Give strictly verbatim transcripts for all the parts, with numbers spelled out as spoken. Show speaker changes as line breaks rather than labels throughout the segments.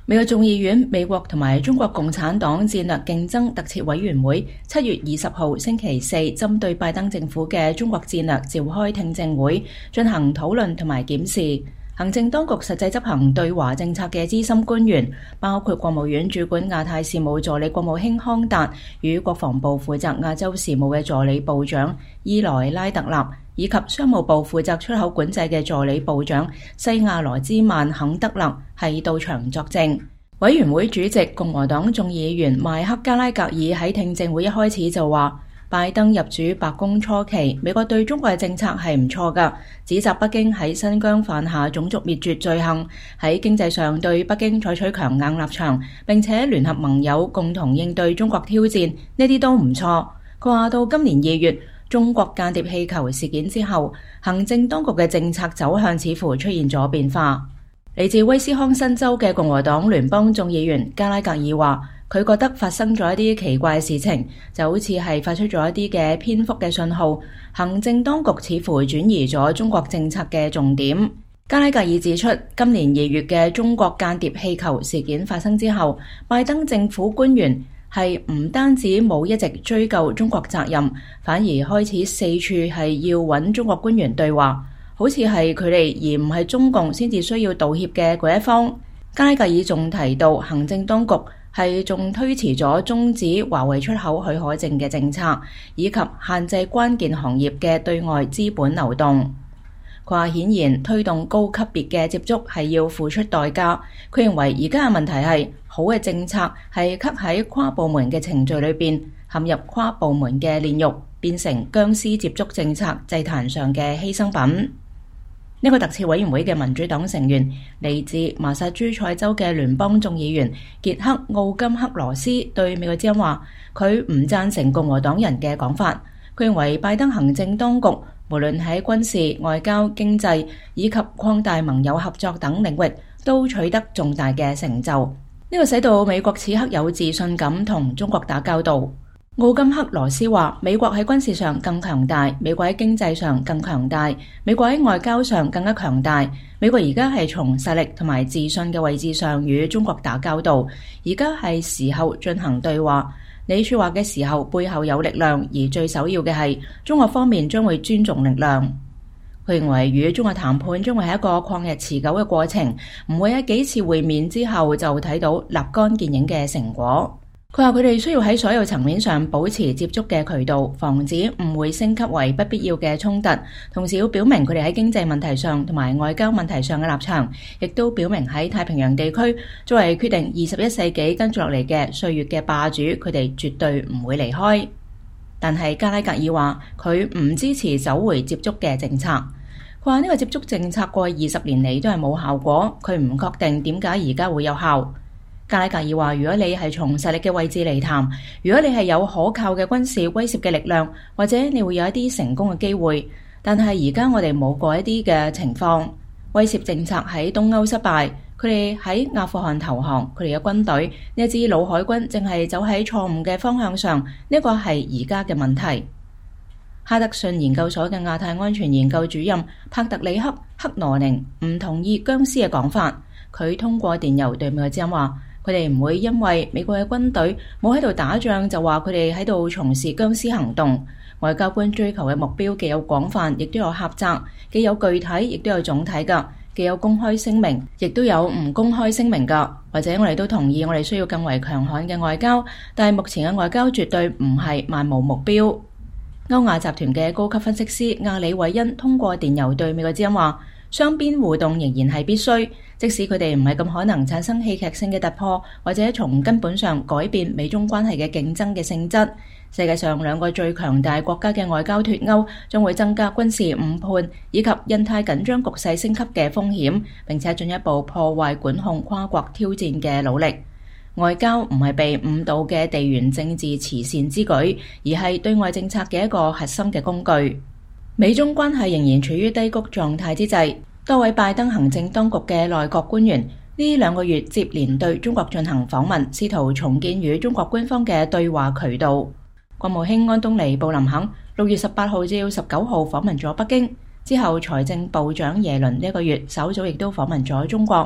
美國眾議院美國同埋中國共產黨戰略競爭特設委員會七月二十號星期四針對拜登政府嘅中國戰略召開聽證會，進行討論同埋檢視。行政當局實際執行對華政策嘅資深官員，包括國務院主管亞太事務助理國務卿康達與國防部負責亞洲事務嘅助理部長伊萊拉特納，以及商務部負責出口管制嘅助理部長西亞羅茲曼肯德勒係到場作證。委員會主席共和黨眾議員邁克加拉格爾喺聽證會一開始就話，拜登入主白宮初期，美國對中國嘅政策係唔錯㗎，指責北京喺新疆犯下種族滅絕罪行，喺經濟上對北京採取強硬立場，並且聯合盟友共同應對中國挑戰，呢啲都唔錯。佢話到今年二月中國間諜氣球事件之後，行政當局嘅政策走向似乎出現咗變化。嚟自威斯康辛州嘅共和黨聯邦眾議員加拉格爾話，佢覺得發生咗一啲奇怪嘅事情，就好似係發出咗一啲嘅偏覆嘅信號，行政當局似乎轉移咗中國政策嘅重點。加拉格爾指出，今年二月嘅中國間諜氣球事件發生之後，拜登政府官員係唔單止冇一直追究中國責任，反而開始四處係要揾中國官員對話，好似係佢哋而唔係中共先至需要道歉嘅嗰一方。加拉格爾仲提到，行政當局係仲推遲咗終止華為出口許可證嘅政策，以及限制關鍵行業嘅對外資本流動。佢話顯然推動高級別嘅接觸係要付出代價。佢認為而家嘅問題係好嘅政策係刻喺跨部門嘅程序裏邊，陷入跨部門嘅煉獄，變成僵屍接觸政策祭壇上嘅犧牲品。呢個特設委員會嘅民主黨成員嚟自麻薩諸塞州嘅聯邦眾議員傑克奧金克羅斯對美國之音話，佢唔贊成共和黨人嘅講法。佢認為拜登行政當局無論喺軍事、外交、經濟以及擴大盟友合作等領域都取得重大嘅成就。呢個使到美國此刻有自信咁同中國打交道。奧金克羅斯話，美國喺軍事上更強大，美國喺經濟上更強大，美國喺外交上更加強大。美國而家係從實力同埋自信嘅位置上與中國打交道，而家係時候進行對話。你說話嘅時候背後有力量，而最首要嘅係中國方面將會尊重力量。佢認為與中國談判將會係一個曠日持久嘅過程，唔會喺幾次會面之後就睇到立竿見影嘅成果。佢話佢哋需要喺所有層面上保持接觸嘅渠道，防止誤會升級為不必要嘅衝突，同時要表明佢哋喺經濟問題上同埋外交問題上嘅立場，亦都表明喺太平洋地區作為決定二十一世紀跟住落嚟嘅歲月嘅霸主，佢哋絕對唔會離開。但係加拉格爾話佢唔支持走回接觸嘅政策。佢話呢個接觸政策過去二十年嚟都係冇效果，佢唔確定點解而家會有效。加拉格爾話，如果你係從實力嘅位置嚟談，如果你係有可靠嘅軍事威懾嘅力量，或者你會有一啲成功嘅機會。但係而家我哋冇過一啲嘅情況，威懾政策喺東歐失敗，佢哋喺阿富汗投降，佢哋嘅軍隊呢一支老海軍正係走喺錯誤嘅方向上，呢個係而家嘅問題。哈德遜研究所嘅亞太安全研究主任帕特里克克羅寧唔同意僵屍嘅講法，佢通過電郵對美國之音話，佢哋唔會因為美國嘅軍隊冇喺度打仗就話佢哋喺度從事僵屍行動。外交官追求嘅目標既有廣泛，亦都有狹窄，既有具體，亦都有總體㗎，既有公開聲明，亦都有唔公開聲明㗎。或者我哋都同意我哋需要更為強悍嘅外交，但係目前嘅外交絕對唔係漫無目標。歐亞集團嘅高級分析師亞里韋恩通過電郵對美國之音話，雙邊互動仍然係必須，即使佢哋唔係咁可能產生戲劇性嘅突破，或者從根本上改變美中關係嘅競爭嘅性質。世界上兩個最強大國家嘅外交脫鈎將會增加軍事誤判以及印太緊張局勢升級嘅風險，並且進一步破壞管控跨國挑戰嘅努力。外交唔係被誤導嘅地緣政治慈善之舉，而係對外政策嘅一個核心嘅工具。美中關係仍然處於低谷狀態之際，多位拜登行政當局嘅內閣官員呢兩個月接連對中國進行訪問，試圖重建與中國官方嘅對話渠道。國務卿安東尼布林肯六月十八號至十九號訪問咗北京，之後財政部長耶倫呢一個月稍早亦都訪問咗中國。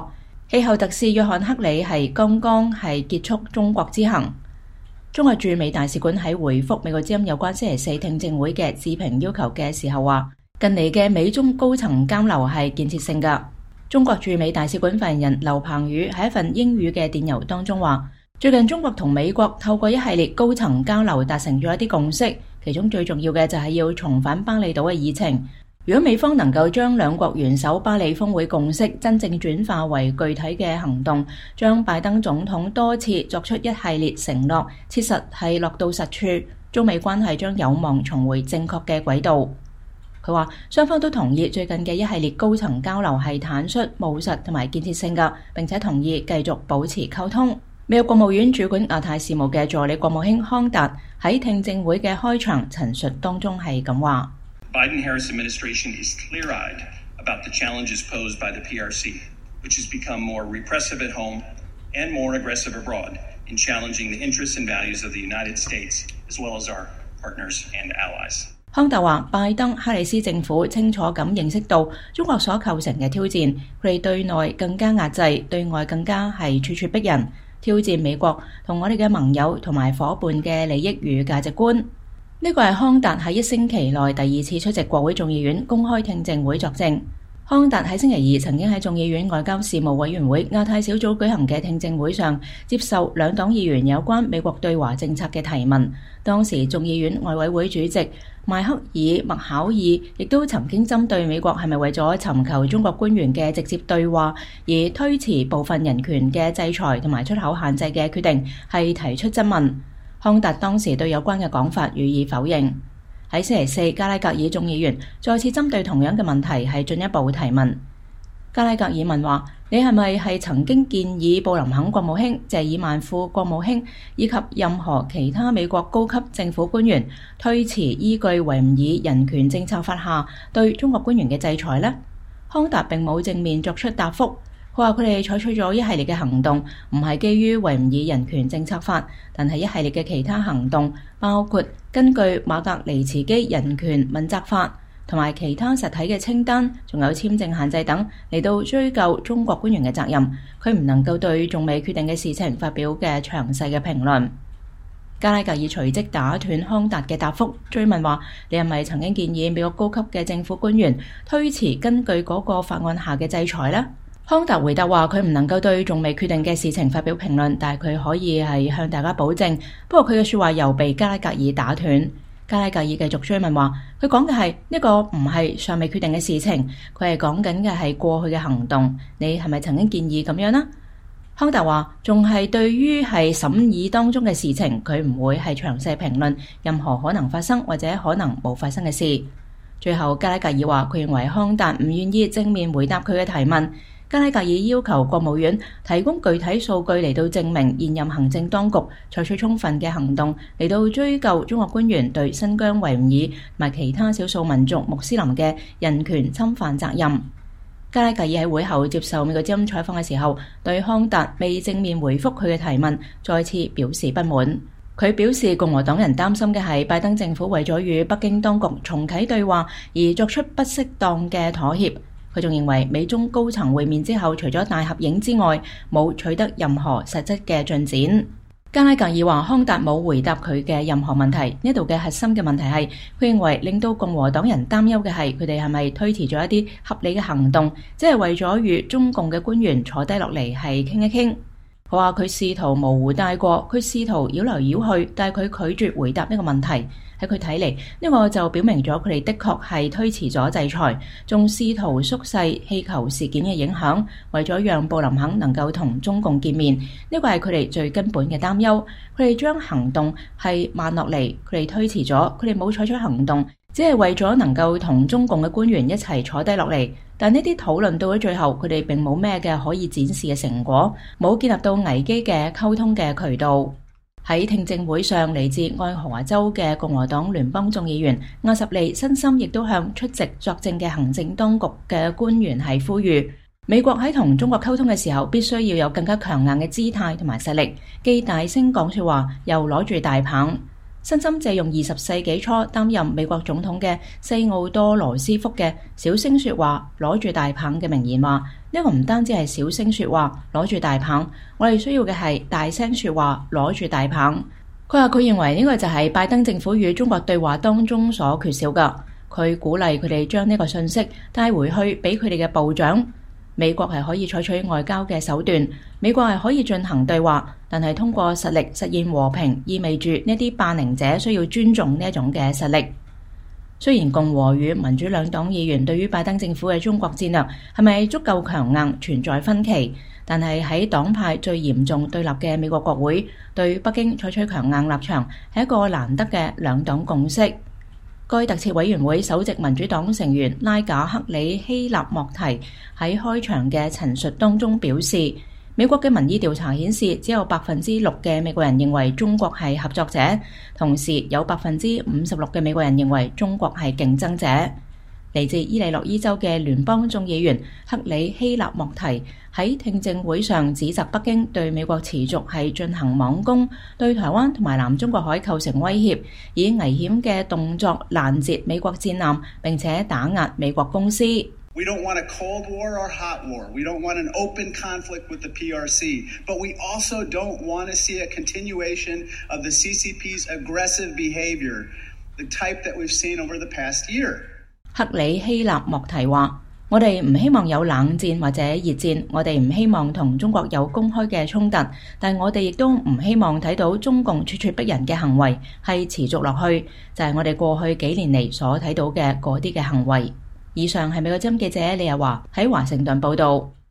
氣候特使約翰克里係剛剛係結束中國之行。中國駐美大使館喺回覆美國之音有關星期四聽證會嘅置評要求嘅時候話，近嚟嘅美中高層交流係建設性㗎。中國駐美大使館發言人劉鵬宇喺一份英語嘅電郵當中話，最近中國同美國透過一系列高層交流達成咗一啲共識，其中最重要嘅就係要重返巴厘島嘅議程。如果美方能夠將兩國元首巴黎峰會共識真正轉化為具體嘅行動，將拜登總統多次作出一系列承諾，切實係落到實處，中美關係將有望重回正確嘅軌道。佢話雙方都同意最近嘅一系列高層交流係坦率、務實同埋建設性嘅，並且同意繼續保持溝通。美國國務院主管亞太事務嘅助理國務卿康達喺聽證會嘅開場陳述當中係咁話。
Biden-Harris administration is clear-eyed about the challenges posed by the P R C, which has become more repressive at home and more aggressive abroad in challenging the interests and values of the United States, as well as our partners and allies.
康達話，拜登哈里斯政府清楚咁認識到中國所構成嘅挑戰，佢哋對內更加壓制，對外更加係處處逼人，挑戰美國同我哋嘅盟友同埋夥伴嘅利益與價值觀。呢個係康達喺一星期內第二次出席國會眾議院公開聽證會作證。康達喺星期二曾經喺眾議院外交事務委員會亞太小組舉行嘅聽證會上接受兩黨議員有關美國對華政策嘅提問。當時眾議院外委會主席邁克爾麥考爾亦都曾經針對美國係咪為咗尋求中國官員嘅直接對話而推遲部分人權嘅制裁同埋出口限制嘅決定，係提出質問。康達當時對有關嘅講法予以否認。喺星期四，加拉格爾眾議員再次針對同樣嘅問題係進一步提問。加拉格爾問話：你係咪係曾經建議布林肯國務卿、謝爾曼副國務卿以及任何其他美國高級政府官員推遲依據維吾爾人權政策法下對中國官員嘅制裁呢？康達並冇正面作出答覆。佢話佢哋採取咗一系列嘅行動，唔係基於維吾爾人權政策法，但係一系列嘅其他行動，包括根據馬格尼茨基人權問責法同埋其他實體嘅清單，仲有簽證限制等嚟到追究中國官員嘅責任。佢唔能夠對仲未決定嘅事情發表嘅詳細嘅評論。加拉格爾隨即打斷康達嘅答覆，追問話：你係咪曾經建議美國高級嘅政府官員推遲根據嗰個法案下嘅制裁呢？康達回答話：佢唔能夠對仲未決定嘅事情發表評論，但係佢可以係向大家保證。不過佢嘅說話又被加拉格爾打斷。加拉格爾繼續追問話：佢講嘅係呢個唔係尚未決定嘅事情，佢係講緊嘅係過去嘅行動。你係咪曾經建議咁樣呢？康達話：仲係對於係審議當中嘅事情，佢唔會係詳細評論任何可能發生或者可能冇發生嘅事。最後加拉格爾話：佢認為康達唔願意正面回答佢嘅提問。加拉格爾要求國務院提供具體數據嚟到證明現任行政當局採取充分嘅行動嚟到追究中國官員對新疆維吾爾同埋其他少數民族穆斯林嘅人權侵犯責任。加拉格爾喺會後接受美國之音採訪嘅時候，對康達未正面回覆佢嘅提問再次表示不滿。佢表示共和黨人擔心嘅係拜登政府為咗與北京當局重啟對話而作出不適當嘅妥協。佢仲認為美中高層會面之後，除咗大合影之外，冇取得任何實質嘅進展。加拉格爾話康達冇回答佢嘅任何問題。呢度嘅核心嘅問題係，佢認為令到共和黨人擔憂嘅係佢哋係咪推遲咗一啲合理嘅行動，即係為咗與中共嘅官員坐低落嚟係傾一傾。佢話佢試圖模糊帶過，佢試圖繞來繞去，但係佢拒絕回答呢個問題。喺佢睇嚟，呢個就表明咗佢哋的確係推遲咗制裁，仲試圖縮細氣球事件嘅影響，為咗讓布林肯能夠同中共見面。呢個係佢哋最根本嘅擔憂。佢哋將行動係慢落嚟，佢哋推遲咗，佢哋冇採取行動，只係為咗能夠同中共嘅官員一齊坐低落嚟。但呢啲討論到咗最後，佢哋並冇咩嘅可以展示嘅成果，冇建立到危機嘅溝通嘅渠道。喺聽證會上，嚟自愛荷華州嘅共和黨聯邦眾議員亞什利辛森亦都向出席作證嘅行政當局嘅官員係呼籲，美國喺同中國溝通嘅時候，必須要有更加強硬嘅姿態同埋實力，既大聲講說話，又攞住大棒。 辛森借用二十世紀初擔任美國總統嘅西奧多羅斯福嘅小聲說話攞住大棒嘅名言話：呢個唔單止係小聲說話攞住大棒，我哋需要嘅係大聲說話攞住大棒。佢話佢認為呢個就係拜登政府與中國對話當中所缺少嘅。佢鼓勵佢哋將呢個信息帶回去俾佢哋嘅部長。美國係可以採取外交嘅手段，美國係可以進行對話，但係通過實力實現和平，意味住呢啲霸凌者需要尊重呢一種嘅實力。雖然共和與民主兩黨議員對於拜登政府嘅中國戰略係咪足夠強硬存在分歧，但係喺黨派最嚴重對立嘅美國國會，對北京採取強硬立場係一個難得嘅兩黨共識。該特設委員會首席民主黨成員拉賈克里希納莫提喺開場嘅陳述當中表示，美國嘅民意調查顯示，只有百分之六嘅美國人認為中國係合作者，同時有百分之五十六嘅美國人認為中國係競爭者。嚟自伊利諾伊州嘅聯邦眾議員克里希納莫提喺聽證會上指責北京對美國持續係進行網攻，對台灣同埋南中國海構成威脅，以危險嘅動作攔截美國戰艦，並且打壓美國公司。
We don't want a Cold War or hot war. We don't want an open conflict with the P R C. But we also don't want to see a continuation of the C C P's aggressive behavior, the type that we've seen over the past year.
克里希納莫提話：我哋唔希望有冷戰或者熱戰，我哋唔希望同中國有公開嘅衝突，但我哋亦都唔希望睇到中共咄咄逼人嘅行為係持續落去，就係我哋過去幾年嚟所睇到嘅嗰啲嘅行為。以上係美國之音記者李日華喺華盛頓報道。